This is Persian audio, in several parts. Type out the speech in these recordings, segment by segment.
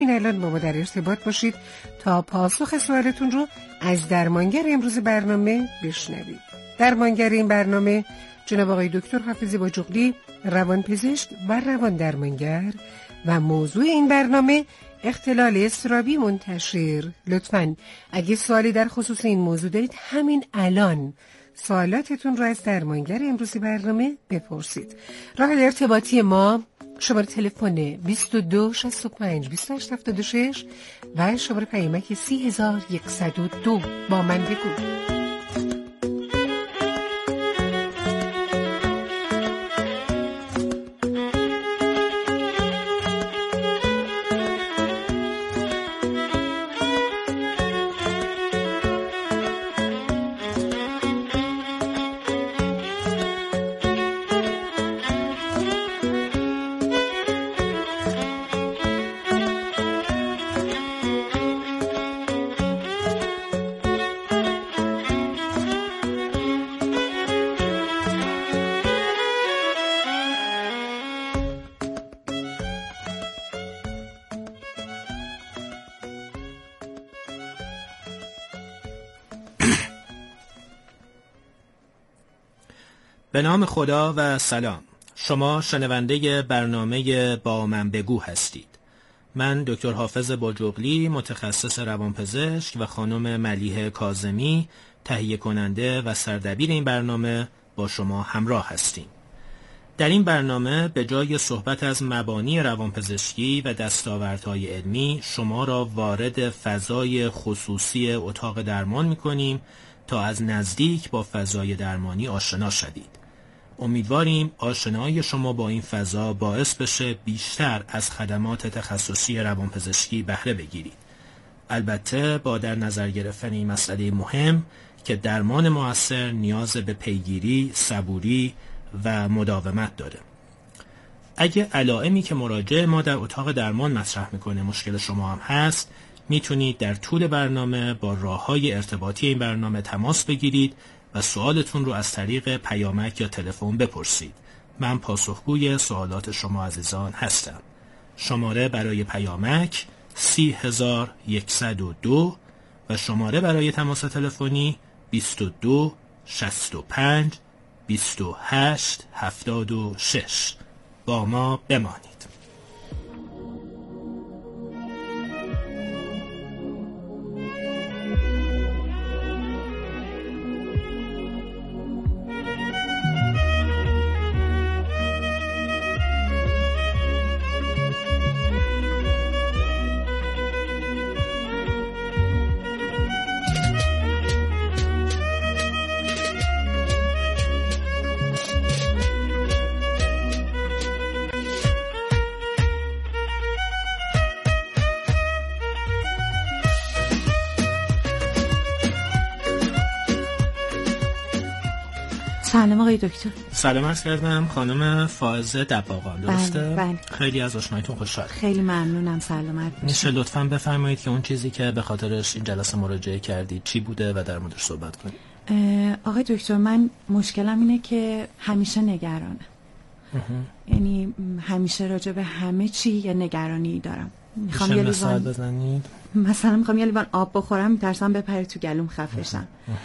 این الان با ما در ارتباط باشید تا پاسخ سوالتون رو از درمانگر امروز برنامه بشنوید. درمانگر این برنامه جناب آقای دکتر حافظ باجوقلی، روانپزشک و روان درمانگر، و موضوع این برنامه اختلال اضطرابی منتشر. لطفاً اگه سوالی در خصوص این موضوع دارید همین الان سوالاتتون رو از درمانگر امروزی برنامه بپرسید. راه ارتباطی ما شماره تلفن 22 65 28 76 و شماره پیامک 3102. با من بگو. به نام خدا و سلام. شما شنونده برنامه با من بگو هستید. من دکتر حافظ باجوقلی، متخصص روانپزشک، و خانم ملیحه کاظمی، تهیه کننده و سردبیر این برنامه، با شما همراه هستیم. در این برنامه به جای صحبت از مبانی روانپزشکی و دستاوردهای علمی، شما را وارد فضای خصوصی اتاق درمان می‌کنیم تا از نزدیک با فضای درمانی آشنا شوید. امیدواریم آشنایی شما با این فضا باعث بشه بیشتر از خدمات تخصصی روانپزشکی بهره بگیرید. البته با در نظر گرفتن این مسئله مهم که درمان مؤثر نیاز به پیگیری، صبوری و مداومت داره. اگه علائمی که مراجع ما در اتاق درمان مطرح میکنه مشکل شما هم هست، میتونید در طول برنامه با راه‌های ارتباطی این برنامه تماس بگیرید و سوالتون رو از طریق پیامک یا تلفن بپرسید. من پاسخگوی سوالات شما عزیزان هستم. شماره برای پیامک 30102 و شماره برای تماس تلفنی 22 65 28 76. با ما بمانید. سلام آقای دکتر. سلام عرض کردم خانم فائزه دباغان، درسته؟ بله. خیلی از آشناییتون خوشحال. خیلی ممنونم. سلامت باشید. میشه لطفاً بفرمایید که اون چیزی که به خاطرش این جلسه مراجعه کردید چی بوده و در موردش صحبت کنید؟ آقای دکتر، من مشکلم اینه که همیشه نگرانم. یعنی همیشه راجع به همه چی یه نگرانی دارم. میخوام یه مثال بزنید؟ مثلا میخوام یه لیوان آب بخورم میترسم بپره تو گلوم خفشم.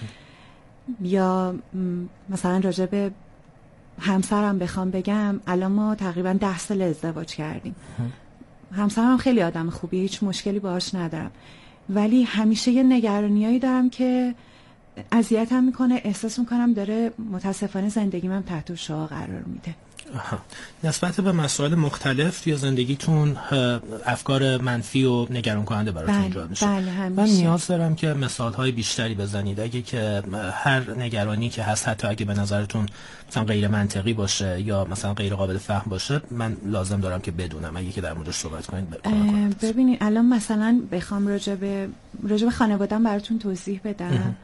یا مثلا راجع به همسرم بخوام بگم، الان ما تقریبا 10 سال ازدواج کردیم. همسرم خیلی آدم خوبیه، هیچ مشکلی باهاش ندارم، ولی همیشه یه نگرانیایی دارم که اذیتم میکنه. احساس میکنم داره متاسفانه زندگیم تحت فشار قرار میده. نسبت به مسائل مختلف توی زندگیتون افکار منفی و نگران کننده براتون ایجاد میشه. من نیاز دارم که مثال‌های بیشتری بزنید. اگه که هر نگرانی که هست، حتی اگه به نظرتون مثلا غیر منطقی باشه یا مثلا غیر قابل فهم باشه، من لازم دارم که بدونم. اگه که در موردش صحبت کنید. ببینید الان مثلا بخوام راجع به خانواده‌ام براتون توضیح بدم.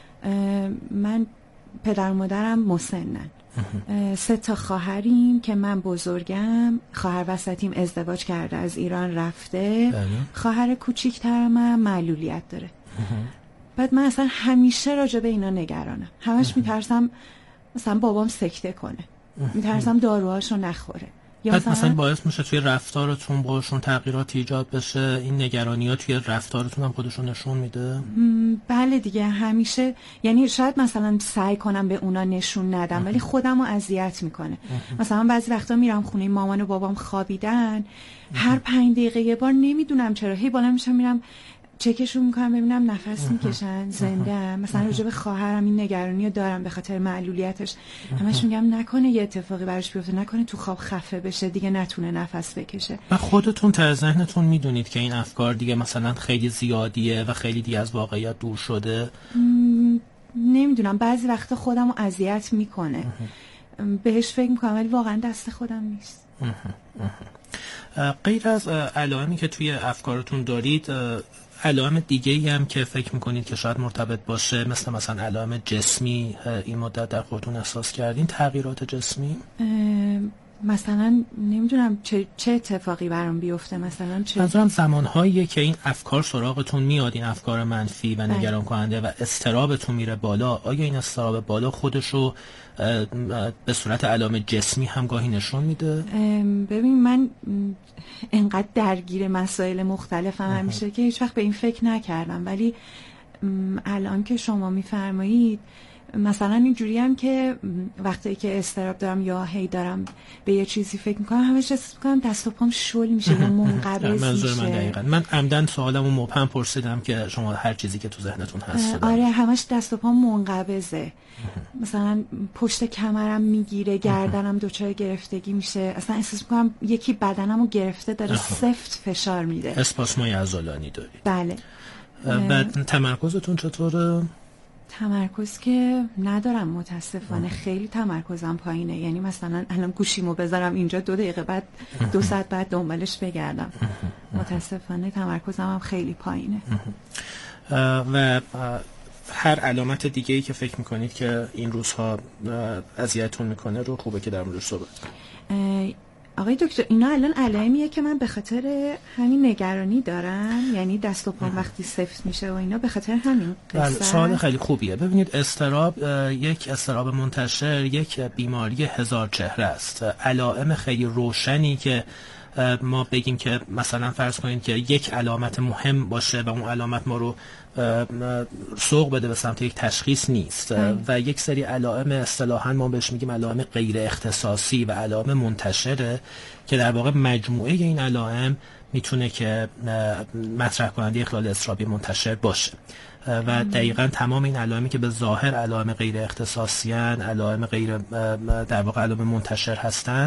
من پدر و مادرم مسنن. 3 تا خواهریم که من بزرگم، خواهر وسطیم ازدواج کرده از ایران رفته. خواهر کوچیک‌ترم معلولیت داره. بعد من اصلا همیشه راجع به اینا نگرانم. همش میترسم مثلا بابام سکته کنه، میترسم داروهاشو نخوره، یا مثلا باعث میشه توی رفتارتون باشون تغییرات ایجاد بشه؟ این نگرانی‌ها توی رفتارتون هم خودشون نشون میده؟ بله دیگه، همیشه. یعنی شاید مثلا سعی کنم به اونا نشون ندم ولی خودم رو اذیت میکنه. مثلا بعضی وقتا میرم خونه مامان و بابام خوابیدن، هر 5 دقیقه یه بار نمیدونم چرا هی بالا میشم میرم چکشون میکنم ببینم نفس میکشن، زنده ام. مثلا راجع به خواهرم این نگرانی رو دارم به خاطر معلولیتش، همش میگم نکنه یه اتفاقی براش بیفته، نکنه تو خواب خفه بشه دیگه نتونه نفس بکشه. و خودتون ته ذهنتون میدونید که این افکار دیگه مثلا خیلی زیادیه و خیلی دیگه از واقعیت دور شده؟ نمیدونم، بعضی وقتا خودم رو اذیت میکنه، بهش فکر میکنم ولی واقعا دست خودم نیست. غیر از علائمی که توی افکارتون دارید، علائم دیگه‌ای هم که فکر میکنید که شاید مرتبط باشه، مثلا علائم جسمی این مدت در خودتون احساس کردین؟ تغییرات جسمی؟ مثلا نمیدونم چه اتفاقی برام بیفته، مثلا چه منظورم زمانهایی که این افکار سراغتون میاد، این افکار منفی و نگران کننده و اضطرابتون میره بالا، آیا این اضطراب بالا خودشو به صورت علائم جسمی هم گاهی نشون میده؟ ببین من انقدر درگیر مسائل مختلفم همیشه که هیچ وقت به این فکر نکردم، ولی الان که شما میفرمایید مثلا اینجوری هم که وقتی که اضطراب دارم یا هی دارم به یه چیزی فکر میکنم همش حس میکنم دست و پام شل میشه یا منقبض میشه. منظور من دقیقاً، من عمدن سوالمو مبهم پرسیدم که شما هر چیزی که تو ذهنتون هست. آره همش دست و پام منقبضه، مثلا پشت کمرم میگیره، گردنم دچار گرفتگی میشه، اصلا احساس میکنم یکی بدنمو گرفته داره سفت فشار میده. اسپاسمای عضلانی دارید؟ بله. بعد تمرکزتون چطوره؟ تمرکز که ندارم متاسفانه، خیلی تمرکزم پایینه. یعنی مثلا الان گوشیمو بذارم اینجا 2 دقیقه بعد 2 ساعت بعد دنبالش بگردم. متاسفانه تمرکزم هم خیلی پایینه. و هر علامت دیگه‌ای که فکر میکنید که این روزها اذیتتون میکنه رو خوبه که در موردش صحبت کنید. آقای دکتر اینا الان علائمیه که من به خاطر همین نگرانی دارم، یعنی دست و پام وقتی سفت میشه و اینا به خاطر همین قصه؟ سوال خیلی خوبیه. ببینید اضطراب یک اضطراب منتشر یک بیماری 1000 چهره است. علائم خیلی روشنی که ما بگیم که مثلا فرض کنید که یک علامت مهم باشه و اون علامت ما رو سوق بده به سمت یک تشخیص نیست و یک سری علائم اصطلاحاً ما بهش میگیم علائم غیر اختصاصی و علائم منتشره که در واقع مجموعه این علائم میتونه که مطرح کننده اختلال اضطرابی منتشر باشه و دقیقاً تمام این علائمی که به ظاهر علائم غیر اختصاصی ان، علائم غیر در واقع علائم منتشر هستن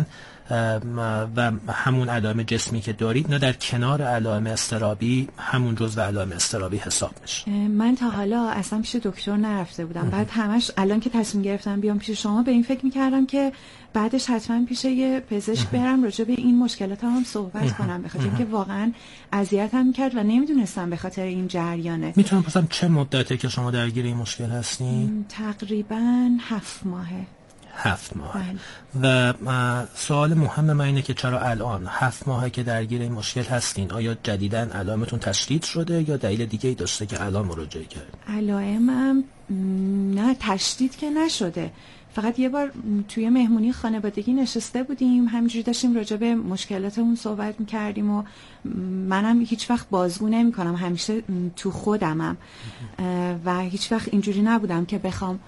و همون علائم جسمی که دارید، نه در کنار علائم اضطرابی همون جزو علائم اضطرابی حساب میشه. من تا حالا اصلا پیش دکتر نرفته بودم، بعد همش الان که تصمیم گرفتم بیام پیش شما به این فکر میکردم که بعدش حتما پیش یه پزشک برم راجع به این مشکلات هم صحبت کنم، به خاطر اینکه واقعا اذیتم میکرد و نمیدونستم به خاطر این جریانه. میتونم بپرسم چه مدته که شما درگیر این مشکل هستین؟ تقریبا 7 ماهه. 7 ماه. و سوال مهم من اینه که چرا الان 7 ماهه که درگیر این مشکل هستین؟ آیا جدیداً علائمتون تشدید شده یا دلیل دیگه‌ای داشته که الان مراجعه کردین؟ علائمم نه تشدید که نشده، فقط یه بار توی مهمونی خانوادگی نشسته بودیم، همینجوری داشتیم راجع به مشکلاتمون صحبت می‌کردیم و منم هیچ وقت بازگو نمی‌کنم، همیشه تو خودمم و هیچ وقت اینجوری نبودم که بخوام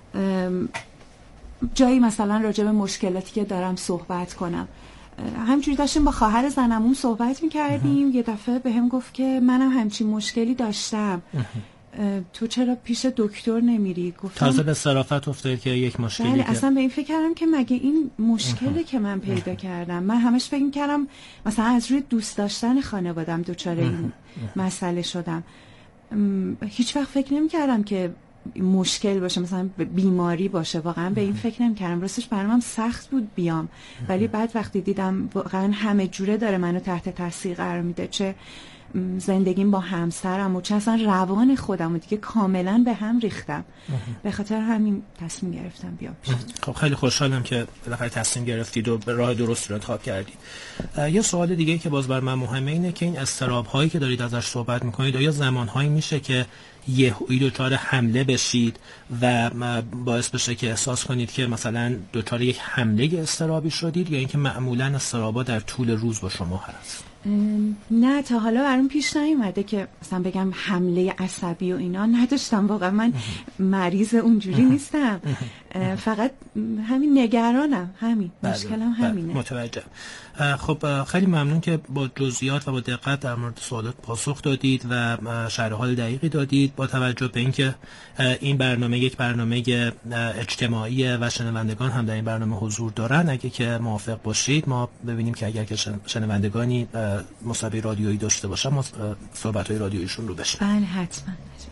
جایی مثلا راجع به مشکلاتی که دارم صحبت کنم. همینجوری داشتیم با خواهر زنمون صحبت می‌کردیم، یه دفعه بهم گفت که منم همچین مشکلی داشتم، تو چرا پیش دکتر نمیری؟ گفتم تازه به صرافت افتاد که یک مشکلی بله، اصلا به این فکر کردم که مگه این مشکلی که من پیدا کردم، من همش فکر کردم مثلا از روی دوست داشتن خانوادم دچار این مسئله شدم، هیچ وقت فکر نمی‌کردم که مشکل باشه، مثلا بیماری باشه، واقعا به این فکر نمی‌کردم. راستش برام سخت بود بیام، ولی بعد وقتی دیدم واقعا همه جوره داره منو تحت تاثیر قرار میده، چه زندگیم با همسرم و چه اصلا روان خودم و دیگه کاملا به هم ریختم، به خاطر همین تصمیم گرفتم بیام پیش. خب خیلی خوشحالم که بالاخره تصمیم گرفتید و به راه درست رو انتخاب کردید. یه سوال دیگه که باز بر من مهمه اینه که این اضطراب هایی که دارید ازش صحبت میکنید آیا زمان هایی میشه که یهویی دچار حمله بشید و باعث بشه که احساس کنید که مثلا دچار یک حمله اضطرابی شدید، یا اینکه معمولا اضطرابا در طول روز با شما هست؟ نه، تا حالا برام پیش نیومده که مثلا بگم حمله عصبی و اینا نداشتم. واقعا من مریض اونجوری نیستم، فقط همین نگرانم، همین مشکلم همینه. متوجه. خب خیلی ممنون که با جزئیات و با دقت در مورد سوالات پاسخ دادید و شرح حال دقیقی دادید. با توجه به اینکه این برنامه یک برنامه اجتماعی و شنوندگان هم در این برنامه حضور دارن، اگه که موافق باشید ما ببینیم که اگر که شنوندگانی مصاحبه رادیویی داشته باشن ما صحبت‌های رادیوییشون رو بشنویم. بله حتما.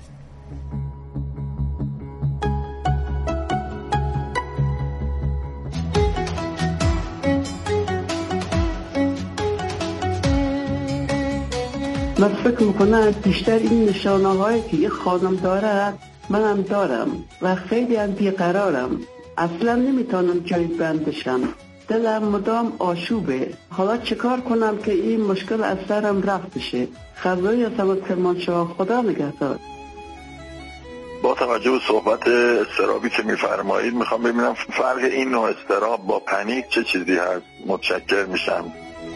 من فکر میکنم بیشتر این نشانه هایی که یه خانم داره منم دارم و خیلی هم بیقرارم، اصلا نمیتونم جای بند بشم، دلم مدام آشوبه. حالا چیکار کنم که این مشکل از سرم رفت بشه؟ خبری هستم از کرمانشاه. خدا نگهدار. با توجه به صحبت اضطرابی که میفرمایید میخوام ببینم فرق این نوع اضطراب با پنیک چه چیزی هست. متشکر میشم.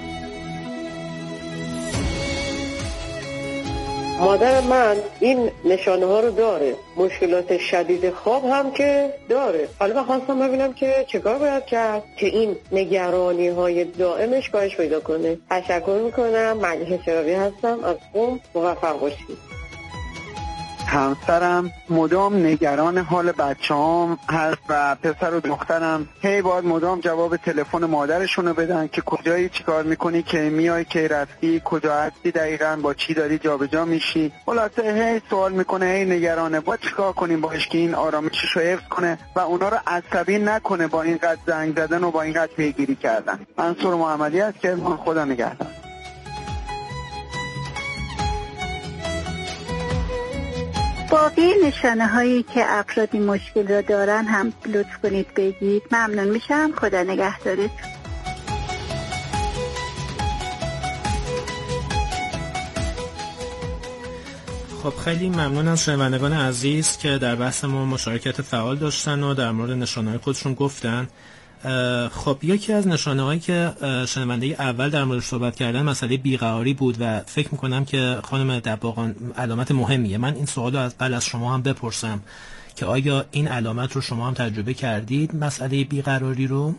مادر من این نشانه ها رو داره، مشکلات شدید خواب هم که داره. حالا خواستم ببینم که چیکار باید کرد که این نگرانی های دائمش کاهش پیدا کنه. تشکر میکنم. ملیحه چراغی هستم از قم. موفق باشید. همسرم مدام نگران حال بچه‌هام هست و پسر و دخترم هی باید مدام جواب تلفن مادرشونو بدن که کجایی، چیکار میکنی، که میای، که رفتی، کجا هستی، دقیقاً با چی داری جابجا میشی. خلاصه هی سوال میکنه، هی نگرانه. باید چیکار کنیم باش که این آرامشش رو حفظ کنه و اونا رو عصبی نکنه با اینقدر زنگ زدن و با اینقدر پیگیری کردن. منصور محمدی است که خدا نگهدار. باقی نشانه هایی که افرادی مشکل را دارن هم لطف کنید بگید. ممنون میشم. خدا نگهدارت. خب خیلی ممنون از شنوندگان عزیز که در بحث ما مشارکت فعال داشتن و در مورد نشانه‌های خودشون گفتن. خب یکی از نشانه‌هایی که شنونده اول در موردش صحبت کردن مسئله بیقراری بود و فکر می‌کنم که خانم دباغان علامت مهمیه. من این سوالو از شما هم بپرسم که آیا این علامت رو شما هم تجربه کردید، مسئله بیقراری رو؟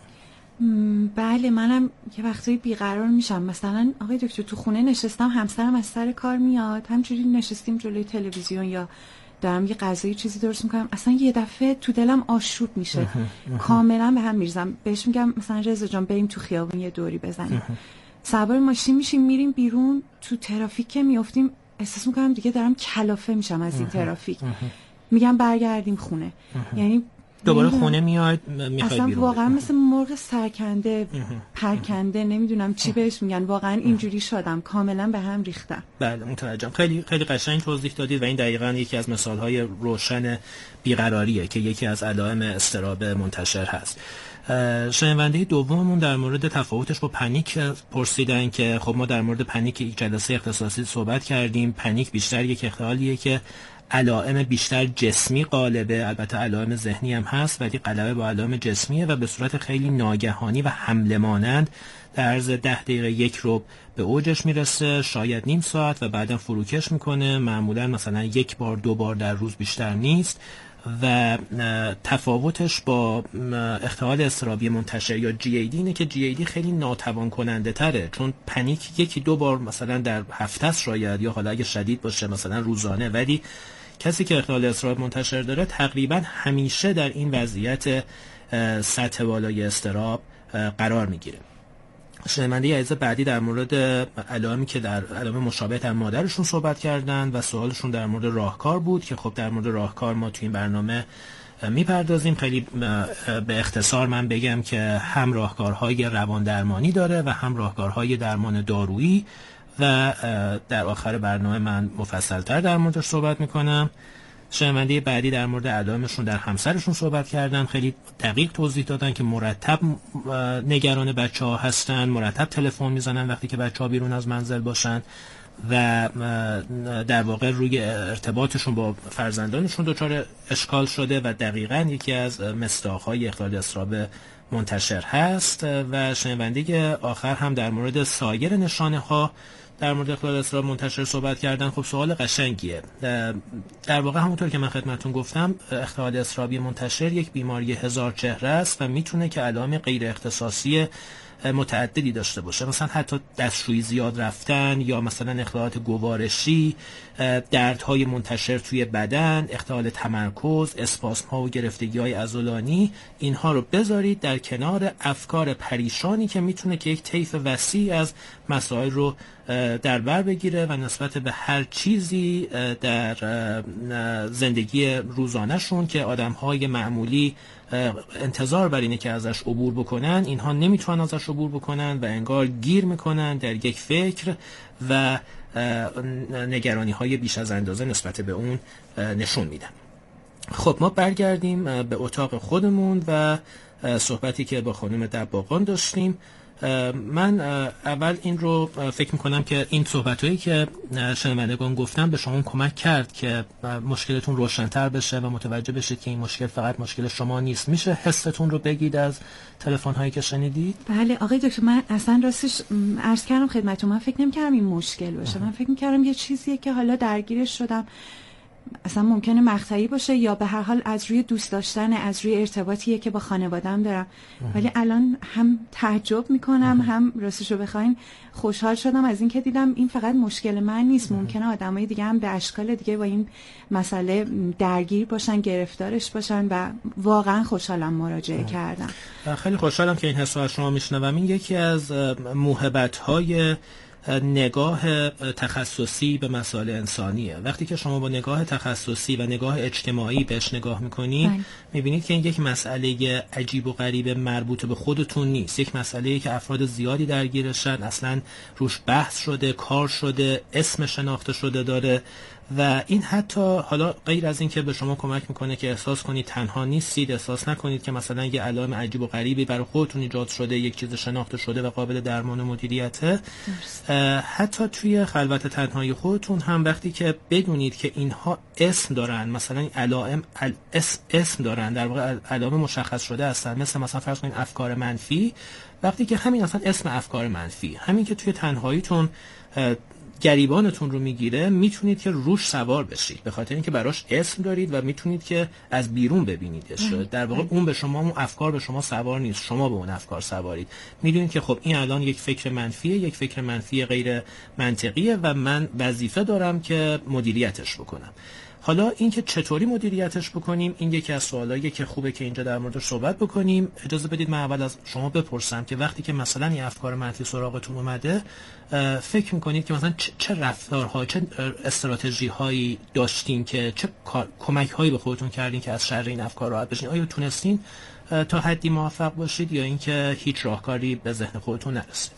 بله، منم یه وقتایی بیقرار میشم. مثلا آقای دکتر تو خونه نشستم، همسرم از سر کار میاد، همجوری نشستیم جلوی تلویزیون یا دارم یه غذایی چیزی درست میکنم، اصلا یه دفعه تو دلم آشوب میشه، کاملا به هم میریزم. بهش میگم مثلا رضا جان بریم تو خیابون یه دوری بزنیم. سوار ماشین میشیم میریم بیرون، تو ترافیک که میافتیم احساس میکنم دیگه دارم کلافه میشم از این ترافیک. میگم برگردیم خونه. یعنی دوباره خونه میاد میخوای بیرون. اصلا واقعا مثل مرغ سرکنده پرکنده، نمیدونم چی بهش میگن، واقعا اینجوری شدم، کاملا به هم ریختم. بله متوجهم. خیلی خیلی قشنگ توضیح دادید و این دقیقاً یکی از مثالهای روشن بیقراریه که یکی از علائم اضطراب منتشر هست. شنونده دوممون در مورد تفاوتش با پنیک پرسیدن که خب ما در مورد پنیک یک جلسه اختصاصی صحبت کردیم. پنیک بیشتر یک اختلالیه که علائم بیشتر جسمی غالبه، البته علائم ذهنی هم هست ولی غلبه با علائم جسمیه و به صورت خیلی ناگهانی و حمله مانند در عرض 10 دقیقه یک ربع به اوجش میرسه، شاید نیم ساعت و بعدا فروکش میکنه. معمولا مثلا یک بار 2 بار در روز بیشتر نیست و تفاوتش با اختلال اضطرابی منتشر یا GAD اینه که GAD خیلی ناتوان کننده تره، چون پنیک 1-2 بار مثلا در هفته است شاید، یا حالا اگه شدید باشه مثلا روزانه، ولی کسی که اختلال اضطراب منتشر داره تقریبا همیشه در این وضعیت سطح بالای اضطراب قرار میگیره. شنونده عزیز بعدی در مورد علائمی که در علائم مشابه در مادرشون صحبت کردن و سوالشون در مورد راهکار بود که خب در مورد راهکار ما توی این برنامه میپردازیم. خیلی به اختصار من بگم که هم راهکارهای روان درمانی داره و هم راهکارهای درمان دارویی و در آخر برنامه من مفصل‌تر در موردش صحبت میکنم. شنونده بعدی در مورد علائمشون در همسرشون صحبت کردن، خیلی دقیق توضیح دادن که مرتب نگران بچه‌ها هستن، مرتب تلفن میزنن وقتی که بچه‌ها بیرون از منزل باشن و در واقع روی ارتباطشون با فرزندانشون دچار اشکال شده و دقیقاً یکی از مصداق‌های اختلال اضطراب منتشر هست. و شنونده آخر هم در مورد سایر نشانه‌ها در مورد اختلال اضطراب منتشر صحبت کردن. خب سوال قشنگیه. در واقع همونطور که من خدمتتون گفتم اختلال اضطرابی منتشر یک بیماری هزار چهره است و میتونه که علائم غیر اختصاصی متعددی داشته باشه، مثلا حتی دستشویی زیاد رفتن یا مثلا اختلالات گوارشی، دردهای منتشر توی بدن، اختلال تمرکز، اسپاسم‌ها و گرفتگی‌های عضلانی. اینها رو بذارید در کنار افکار پریشانی که میتونه که یک طیف وسیع از مسائل رو در بر بگیره و نسبت به هر چیزی در زندگی روزانه‌شون که آدم‌های معمولی انتظار بر اینه که ازش عبور بکنن، اینها نمیتونن ازش عبور بکنن و انگار گیر میکنن در یک فکر و نگرانی‌های بیش از اندازه نسبت به اون نشون میدن. خب ما برگردیم به اتاق خودمون و صحبتی که با خانم دباغان داشتیم. من اول این رو فکر میکنم که این صحبتایی که شنوندگان گفتن به شما کمک کرد که مشکلتون روشن‌تر بشه و متوجه بشید که این مشکل فقط مشکل شما نیست. میشه حستون رو بگید از تلفن‌هایی که شنیدید؟ بله آقای دکتر، من اصلا راستش عرض کردم خدمتتون، من فکر نمی‌کردم این مشکل باشه. من فکر می‌کردم یه چیزیه که حالا درگیرش شدم، اصلا ممکنه مقطعی باشه یا به هر حال از روی دوست داشتن، از روی ارتباطیه که با خانواده‌ام دارم. ولی الان هم تعجب میکنم هم راستشو بخواین خوشحال شدم از این که دیدم این فقط مشکل من نیست. ممکنه آدمای دیگه هم به اشکال دیگه با این مسئله درگیر باشن، گرفتارش باشن و واقعا خوشحالم مراجعه کردم. خیلی خوشحالم که این حس رو از شما میشنوم. این یکی از موهبت‌های نگاه تخصصی به مسائل انسانیه. وقتی که شما با نگاه تخصصی و نگاه اجتماعی بهش نگاه میکنید میبینید که این یک مسئله عجیب و غریب مربوط به خودتون نیست، یک مسئله‌ای که افراد زیادی درگیرشن، اصلا روش بحث شده، کار شده، اسم شناخته شده داره و این حتی حالا غیر از این که به شما کمک میکنه که احساس کنید تنها نیستید، احساس نکنید که مثلا یه علائم عجیب و غریبی برای خودتون ایجاد شده، یک چیز شناخته شده و قابل درمان و مدیریته، حتی توی خلوت تنهایی خودتون هم وقتی که بدونید که اینها اسم دارن، مثلا علائم اسم دارن، در واقع علائم مشخص شده هستن، مثلا فرض کنید افکار منفی، وقتی که همین اصلا اسم افکار منفی، همین که توی تنهاییتون گریبانتون رو میگیره، میتونید که روش سوار بشید به خاطر اینکه براش اسم دارید و میتونید که از بیرون ببینیدش. در واقع اون به شما، اون افکار به شما سوار نیست، شما به اون افکار سوارید. میدونید که خب این الان یک فکر منفیه، یک فکر منفی غیر منطقیه و من وظیفه دارم که مدیریتش بکنم. حالا اینکه چطوری مدیریتش بکنیم، این یکی از سوالاییه که خوبه که اینجا در موردش صحبت بکنیم. اجازه بدید من اول از شما بپرسم که وقتی که مثلا این افکار منفی سراغتون اومده، فکر میکنید که مثلا چه رفتارها، چه استراتژی هایی داشتین که چه کمک هایی به خودتون کردین که از شر این افکار راحت بشین؟ آیا تونستین تا حدی موفق باشید یا اینکه هیچ راهکاری به ذهن خودتون نرسید؟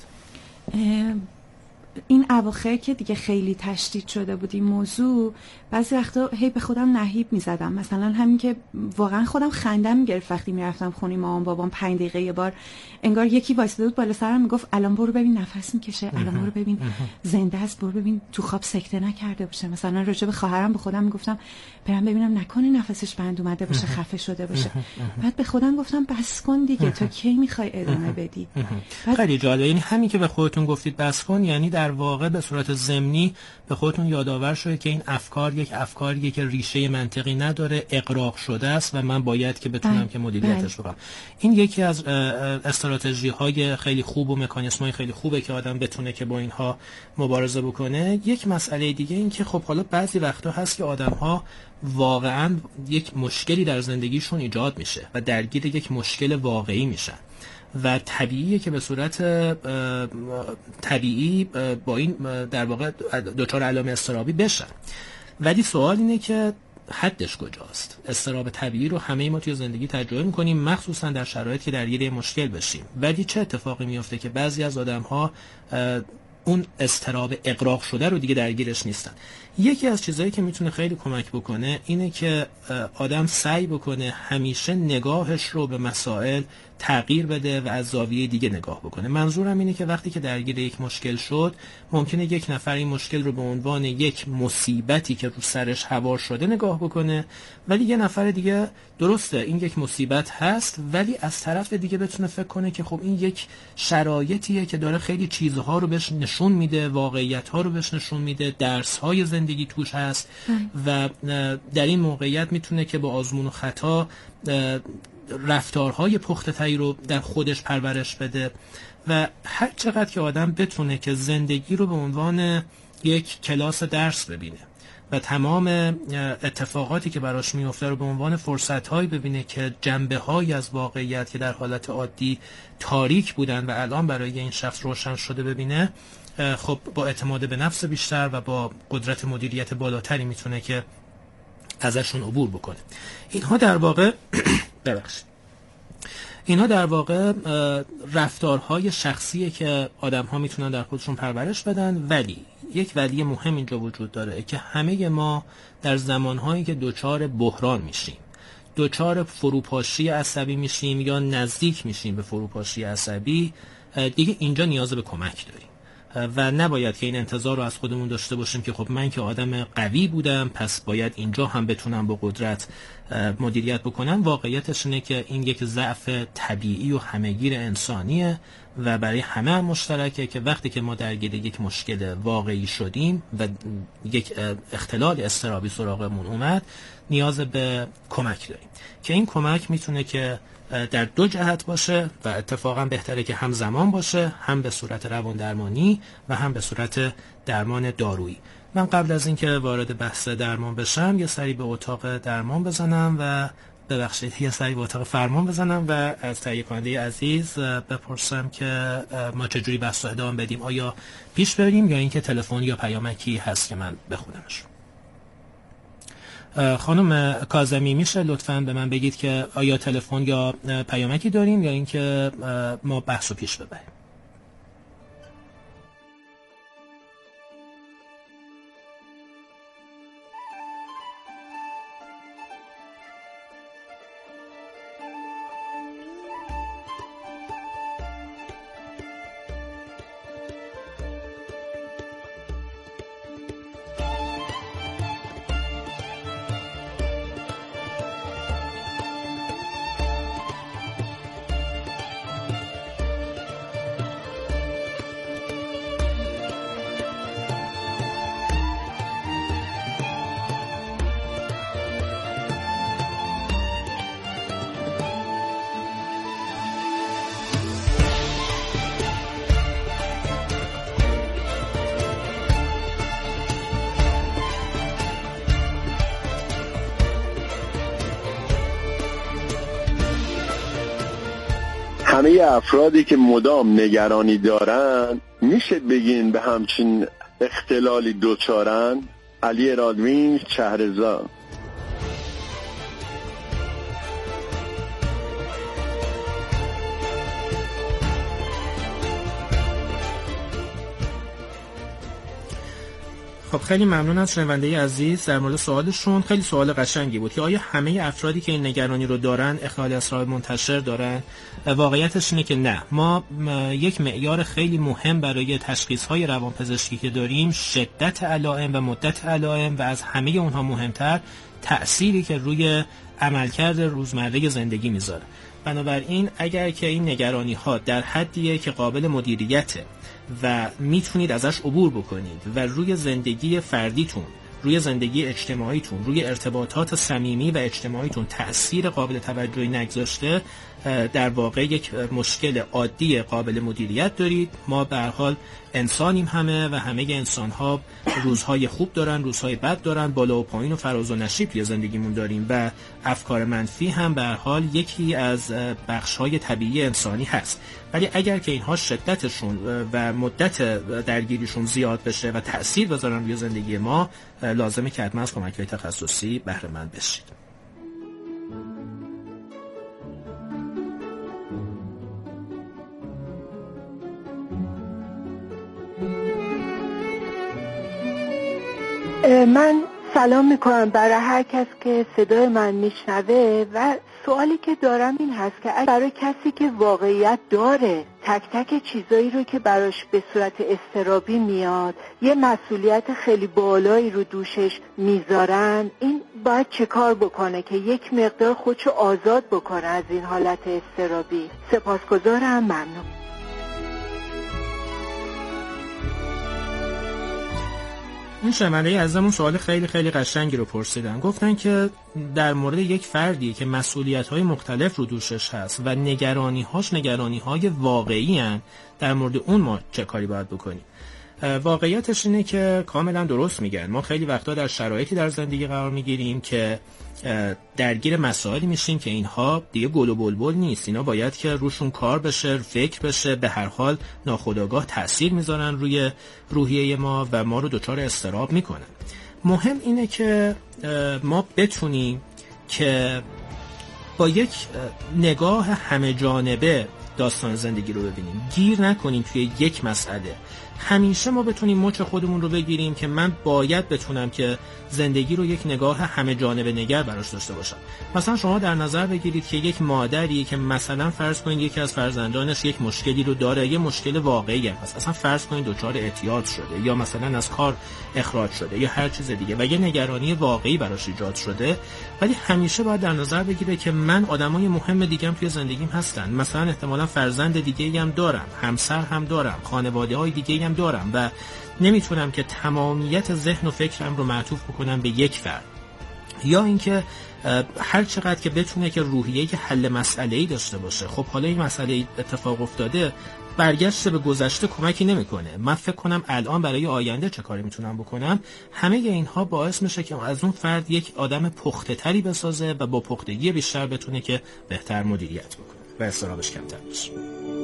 این اواخر که دیگه خیلی تشدید شده بود این موضوع، بعضی وقتا هی به خودم نهیب میزدم. مثلا همین که واقعا خودم خندم میگرفت وقتی میرفتم خونه مامان بابام 5 دقیقه یه بار انگار یکی وایساده بود بالا سرم میگفت الان برو ببین نفس میکشه، الان برو ببین زنده است، برو ببین تو خواب سکته نکرده باشه. مثلا راجع به خواهرم به خودم میگفتم برم ببینم نکنه نفسش بند اومده باشه، خفه شده باشه. بعد به خودم گفتم بس کن دیگه، تا کی میخوای ادامه بدی؟ خیلی جالب. یعنی همین که به خودتون گفتید بس کن، یعنی در واقع به صورت ضمنی به خودتون یادآور شده که این افکار یک افکاریه که ریشه منطقی نداره، اغراق شده است و من باید که بتونم که مدیریتش بکنم. این یکی از استراتژی‌های خیلی خوب و مکانیزم‌های خیلی خوبه که آدم بتونه که با اینها مبارزه بکنه. یک مسئله دیگه این که خب حالا بعضی وقتا هست که آدم‌ها واقعاً یک مشکلی در زندگیشون ایجاد میشه و درگیر یک مشکل واقعی میشن و طبیعیه که به صورت طبیعی با این در واقع دچار علائم اضطرابی بشن. ولی سوال اینه که حدش کجاست؟ اضطراب طبیعی رو همه ما توی زندگی تجربه می‌کنیم، مخصوصا در شرایطی که درگیر مشکل بشیم. ولی چه اتفاقی میفته که بعضی از آدم‌ها اون اضطراب اغراق شده رو دیگه درگیرش نیستن؟ یکی از چیزایی که میتونه خیلی کمک بکنه اینه که آدم سعی بکنه همیشه نگاهش رو به مسائل تغییر بده و از زاویه دیگه نگاه بکنه. منظورم اینه که وقتی که درگیر یک مشکل شد، ممکنه یک نفر این مشکل رو به عنوان یک مصیبتی که رو سرش هوار شده نگاه بکنه، ولی یه نفر دیگه درسته این یک مصیبت هست، ولی از طرف دیگه بتونه فکر کنه که خب این یک شرایطیه که داره خیلی چیزها رو بهش نشون میده، واقعیت‌ها رو بهش نشون میده، درس‌های زندگی توش هست و در این موقعیت میتونه که با آزمون و خطا رفتارهای پخته‌تری رو در خودش پرورش بده. و هر چقدر که آدم بتونه که زندگی رو به عنوان یک کلاس درس ببینه و تمام اتفاقاتی که براش میفته رو به عنوان فرصت‌هایی ببینه که جنبه‌هایی از واقعیت که در حالت عادی تاریک بودن و الان برای این شخص روشن شده ببینه، خب با اعتماد به نفس بیشتر و با قدرت مدیریت بالاتری میتونه که ازشون عبور بکنه. اینها در واقع رفتارهای شخصیه که آدم‌ها میتونن در خودشون پرورش بدن، ولی یک ولی مهم اینجا وجود داره که همه ما در زمانهایی که دوچار بحران میشیم، دوچار فروپاشی عصبی میشیم یا نزدیک میشیم به فروپاشی عصبی، دیگه اینجا نیاز به کمک داریم و نباید که این انتظار رو از خودمون داشته باشیم که خب من که آدم قوی بودم پس باید اینجا هم بتونم با قدرت مدیریت بکنم. واقعیتش اینه که این یک ضعف طبیعی و همه‌گیر انسانیه و برای همه هم مشترکه که وقتی که ما درگیر یک مشکل واقعی شدیم و یک اختلال اضطرابی سراغمون اومد، نیاز به کمک داریم که این کمک میتونه که در دو جهت باشه و اتفاقا بهتره که همزمان باشه، هم به صورت روان درمانی و هم به صورت درمان دارویی. من قبل از اینکه وارد بحث درمان بشم یه سری به اتاق درمان بزنم و یه سری به اتاق فرمان بزنم و از تهیه کننده عزیز بپرسم که ما چجوری بحث رو ادامه بدیم، آیا پیش بریم یا اینکه تلفن یا پیامکی هست که من بخونمش. خانم کاظمی میشه لطفاً به من بگید که آیا تلفن یا پیامکی داریم یا اینکه ما بحث رو پیش ببریم؟ همه افرادی که مدام نگرانی دارن میشه بگین به همچین اختلالی دوچارن؟ علی رادوین، شهرزاد. خب خیلی ممنون از شنونده عزیز در مورد سوالشون. خیلی سوال قشنگی بود که آیا همه افرادی که این نگرانی رو دارن اختلال اضطراب منتشر دارن؟ واقعیتش اینه که نه. ما یک معیار خیلی مهم برای تشخیص‌های روانپزشکی که داریم شدت علائم و مدت علائم و از همه اونها مهمتر تأثیری که روی عملکرد روزمره زندگی میذاره. بنابراین اگر که این نگرانی‌ها در حدیه که قابل مدیریته و میتونید ازش عبور بکنید و روی زندگی فردیتون، روی زندگی اجتماعیتون، روی ارتباطات صمیمی و اجتماعیتون تأثیر قابل توجهی نگذاشته، در واقع یک مشکل عادی قابل مدیریت دارید. ما به هر حال انسانیم همه و همه انسان‌ها روزهای خوب دارن، روزهای بد دارن، بالا و پایین و فراز و نشیب توی زندگیمون داریم و افکار منفی هم به هر حال یکی از بخش‌های طبیعی انسانی هست. ولی اگر که اینها شدتشون و مدت درگیریشون زیاد بشه و تأثیر بذارن روی زندگی ما، لازمه که حتما از کمک‌های تخصصی بهره مند بشید. من سلام میکنم برای هر کس که صدای من میشنوه و سوالی که دارم این هست که برای کسی که واقعیت داره تک تک چیزایی رو که براش به صورت اضطرابی میاد یه مسئولیت خیلی بالایی رو دوشش میذارن، این باید چه کار بکنه که یک مقدار خودشو آزاد بکنه از این حالت اضطرابی؟ سپاسگزارم، ممنون. این شنونده عزیزمون سوال خیلی خیلی قشنگی رو پرسیدن. گفتن که در مورد یک فردی که مسئولیت‌های مختلف رو دوشش هست و نگرانی‌های واقعی هستند، در مورد اون ما چه کاری باید بکنیم؟ واقعیتش اینه که کاملا درست میگن. ما خیلی وقتا در شرایطی در زندگی قرار میگیریم که درگیر مسائلی میشیم که اینها دیگه گل و بلبل نیست، اینا باید که روشون کار بشه، فکر بشه، به هر حال ناخودآگاه تأثیر میذارن روی روحیه ما و ما رو دچار اضطراب میکنن. مهم اینه که ما بتونیم که با یک نگاه همه جانبه داستان زندگی رو ببینیم، گیر نکنیم توی یک مسئله. همیشه ما بتونیم مچ خودمون رو بگیریم که من باید بتونم که زندگی رو یک نگاه همه جانبه نگر براش داشته باشم. مثلا شما در نظر بگیرید که یک مادری که مثلا فرض کنید یکی از فرزندانش یک مشکلی رو داره، یه مشکل واقعی هست، مثلا فرض کنید دچار اعتیاد شده یا مثلا از کار اخراج شده یا هر چیز دیگه و یه نگرانی واقعی براش ایجاد شده، ولی همیشه باید در نظر بگیره که من آدمای مهم دیگه‌ام توی زندگیم هستن، مثلا احتمالاً فرزند دیگه‌ای هم دارم، همسر هم دارم، خانواده‌های دیگه‌ای هم دارم و نمیتونم که تمامیت ذهن و فکرم رو معطوف بکنم به یک فرد. یا اینکه هر چقدر که بتونه که روحیه که حل مسئله‌ای داشته باشه. خب حالا این مسئله اتفاق افتاده، برگشت به گذشته کمکی نمیکنه. من فکر کنم الان برای آینده چه کاری میتونم بکنم. همه اینها باعث میشه که از اون فرد یک آدم پخته تری بسازه و با پختگی بیشتر بتونه که بهتر مدیریت بکنه و اضطرابش کمتر بشه.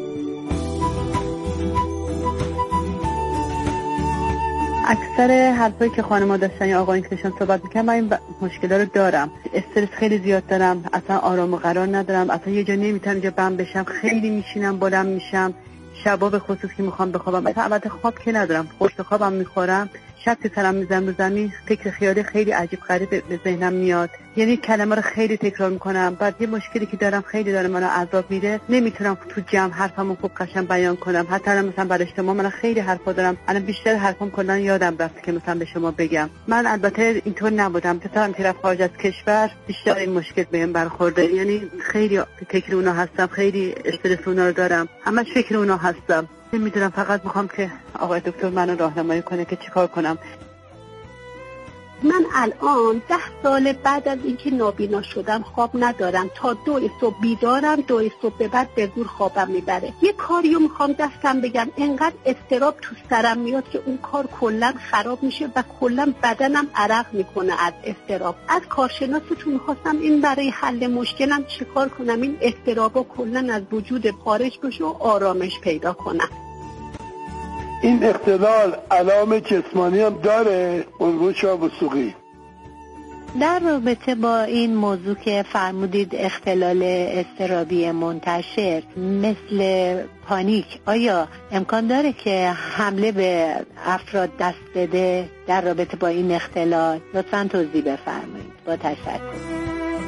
اکثر حرفایی که خانم‌ها داشتن یا آقایون که داشتن صحبت می‌کردن، من این مشکلا رو دارم. استرس خیلی زیاد دارم، اصلا آرام و قرار ندارم، اصلا یه جا نمیتونم اینجا بم بشم، خیلی میشینم بلند میشم، شبا به خصوص که میخوام بخوابم، البته خواب که ندارم، پشت خوابم میخورم، شب که سرم میزنم رو زمین فکر خیالی خیلی عجیب غریب به ذهنم میاد، یعنی کلمه رو خیلی تکرار میکنم. بعد یه مشکلی که دارم خیلی داره منو عذاب میده، نمیتونم تو جمع حرفمو خوب قشنگ بیان کنم. حتی مثلا برای شما من خیلی حرفا دارم، الان بیشتر حرفام کلا یادم رفت که مثلا به شما بگم. من البته اینطور نبودم، پسرم طرف خارج از کشور، بیشتر این مشکل بهم برخورده، یعنی خیلی فکر اونا هستم، خیلی استرس اونا رو دارم، همش فکر اونا هستم. نمیدونم، فقط میخوام که آقای دکتر منو راهنمایی کنه که چیکار کنم. من الان 10 سال بعد از اینکه نابینا شدم خواب ندارم، تا 2 صبح بیدارم، 2 صبح به بعد به زور خوابم میبره. یه کاریو میخوام دستم بگم، انقدر اضطراب تو سرم میاد که اون کار کلا خراب میشه و کلا بدنم عرق میکنه از اضطراب. از کارشناستون میخواستم این برای حل مشکلم چیکار کنم، این اضطرابو کلا از وجود خارج بشه و آرامش پیدا کنم. این اختلال علائم جسمانی هم داره، الگوش و وثوقی. در رابطه با این موضوع که فرمودید اختلال اضطرابی منتشر مثل پانیک، آیا امکان داره که حمله به افراد دست بده در رابطه با این اختلال؟ لطفاً توضیح بفرمایید. با تشکر.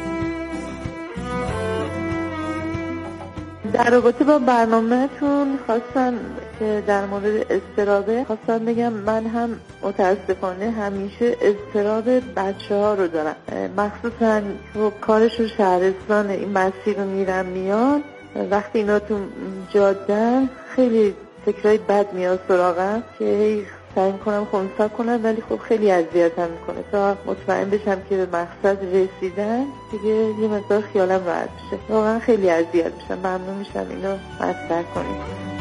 در رابطه با برنامه‌تون خواستم که در مورد اضطرابه خواستم بگم من هم متاسفانه همیشه اضطراب بچه‌ها رو دارم، مخصوصا کارش رو شهرستان، این مسیر رو میرم میان، وقتی اینا تو جاده‌ن خیلی فکرای بد میاد سراغم که سعی کنم خونسا کنم، ولی خب خیلی اذیتم میکنه تا مطمئن بشم که به مقصد رسیدن دیگه یه مقدار خیالم راحت بشه. واقعا خیلی اذیت میشم، ممنون میشم اینو مطرح کنید.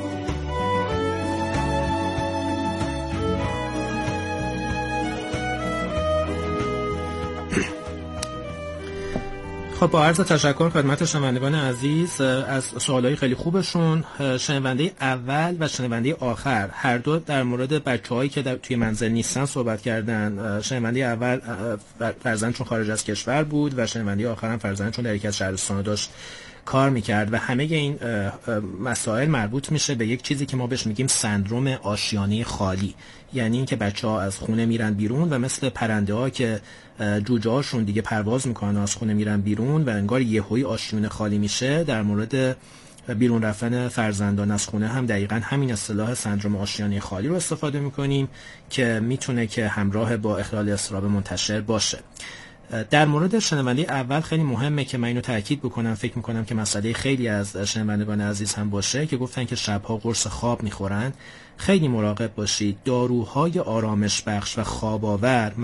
خب با عرض تشکر خدمت شنوندگان عزیز از سوالای خیلی خوبشون. شنونده اول و شنونده آخر هر دو در مورد بچه‌هایی که توی منزل نیستن صحبت کردن. شنونده اول فرزندشون خارج از کشور بود و شنونده آخر هم فرزندشون در یکی از شهرستان‌ها داشت کار میکرد و همه این مسائل مربوط میشه به یک چیزی که ما بهش میگیم سندروم آشیانه خالی. یعنی اینکه بچه‌ها از خونه میرن بیرون و مثل پرنده‌ها که جوجه هاشون دیگه پرواز میکنن از خونه میرن بیرون و انگار یهویی آشیونه خالی میشه، در مورد بیرون رفتن فرزندان از خونه هم دقیقاً همین اصطلاح سندروم آشیانه خالی رو استفاده میکنیم که میتونه که همراه با اختلال اضطراب منتشر باشه. در مورد شنونده اول خیلی مهمه که من اینو تاکید بکنم، فکر میکنم که مسئله خیلی از شنوندگان عزیز هم باشه که گفتن که شبها قرص خواب میخورن. خیلی مراقب باشید. داروهای آرامش بخش و خواب آور